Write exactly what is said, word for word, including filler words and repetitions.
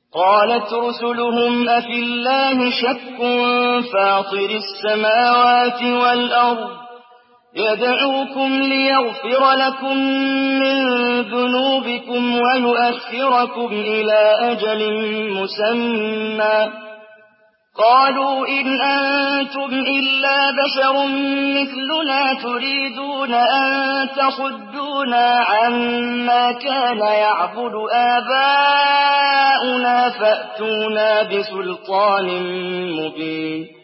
قالت رسلهم أفي الله شك فاطر السماوات والأرض يدعوكم ليغفر لكم من ذنوبكم ويؤخركم إلى أجل مسمى قالوا إن أنتم إلا بشر مثلنا تريدون أن تصدونا عما كان يعبد آباؤنا فأتونا بسلطان مبين